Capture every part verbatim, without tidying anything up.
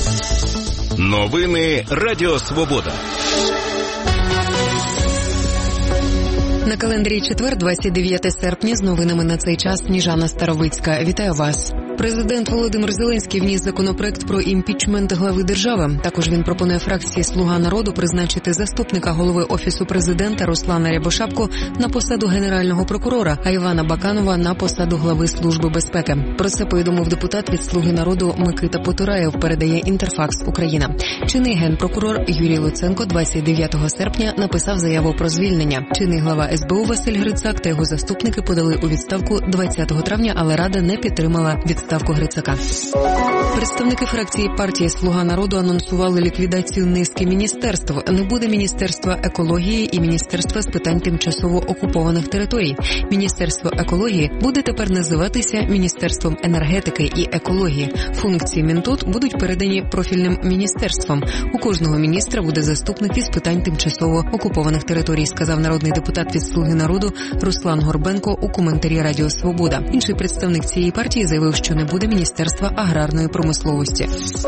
Новини Радіо Свобода. На календарі четвер, двадцять дев'яте серпня, з новинами на цей час Сніжана Старовицька. Вітаю вас. Президент Володимир Зеленський вніс законопроект про імпічмент глави держави. Також він пропонує фракції «Слуга народу» призначити заступника голови Офісу президента Руслана Рябошапку на посаду генерального прокурора, а Івана Баканова на посаду глави Служби безпеки. Про це повідомив депутат від «Слуги народу» Микита Потураєв, передає Інтерфакс Україна. Чинний генпрокурор Юрій Луценко двадцять дев'ятого серпня написав заяву про звільнення. Чинний глава ес бе у Василь Грицак та його заступники подали у відставку двадцятого травня, але Рада не підтримала відставку. Ставку Грицака. Представники фракції партії «Слуга народу» анонсували ліквідацію низки міністерств. Не буде Міністерства екології і Міністерства з питань тимчасово окупованих територій. Міністерство екології буде тепер називатися Міністерством енергетики і екології. Функції Мінтут будуть передані профільним міністерствам. У кожного міністра буде заступник із питань тимчасово окупованих територій, сказав народний депутат від «Слуги народу» Руслан Горбенко у коментарі Радіо Свобода. Інший представник цієї партії заявив, що не буде Міністерства аграрної промисловості.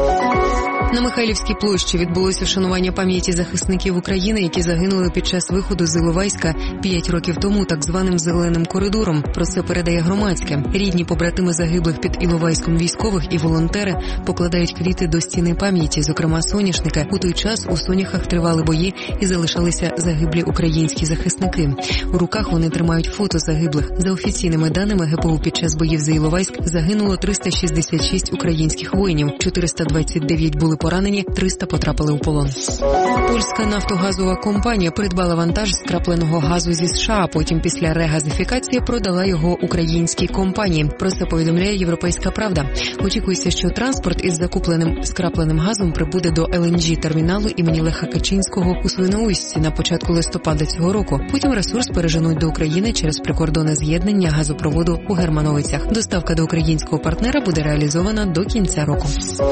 На Михайлівській площі відбулося вшанування пам'яті захисників України, які загинули під час виходу з Іловайська п'ять років тому так званим «зеленим коридором». Про це передає Громадське. Рідні побратими загиблих під Іловайськом військових і волонтери покладають квіти до стіни пам'яті, зокрема соняшника. У той час у Соняхах тривали бої і залишалися загиблі українські захисники. У руках вони тримають фото загиблих. За офіційними даними, ге пе у під час боїв за Іловайськ загинуло триста шістдесят шість українських воїнів, чотириста двадцять дев'ять були поранені, триста потрапили у полон. Польська нафтогазова компанія придбала вантаж скрапленого газу зі США, а потім після регазифікації продала його українській компанії. Про це повідомляє «Європейська правда». Очікується, що транспорт із закупленим скрапленим газом прибуде до ел ен джі-терміналу імені Леха Качинського у Свиноусті на початку листопада цього року. Потім ресурс переженуть до України через прикордонне з'єднання газопроводу у Германовицях. Доставка до українського партнера буде реалізована до кінця року.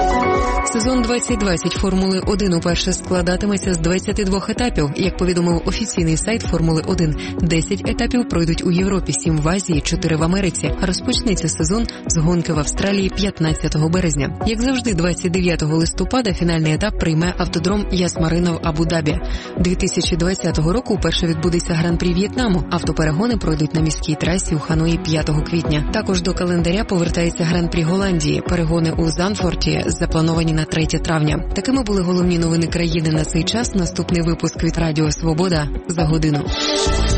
Сезон двадцять двадцять Формули один уперше складатиметься з двадцяти двох етапів. Як повідомив офіційний сайт Формули один, десять етапів пройдуть у Європі, сім в Азії, чотири в Америці. Розпочнеться сезон з гонки в Австралії п'ятнадцятого березня. Як завжди, двадцять дев'ятого листопада фінальний етап прийме автодром Яс-Марина в Абу-Дабі. дві тисячі двадцятого року вперше відбудеться Гран-прі В'єтнаму. Автоперегони пройдуть на міській трасі у Ханої п'ятого квітня. Також до календаря повертається Гран-прі Голландії. Перегони у Занфорті заплановані на третє травня. Такими були головні новини країни на цей час. Наступний випуск від Радіо Свобода за годину.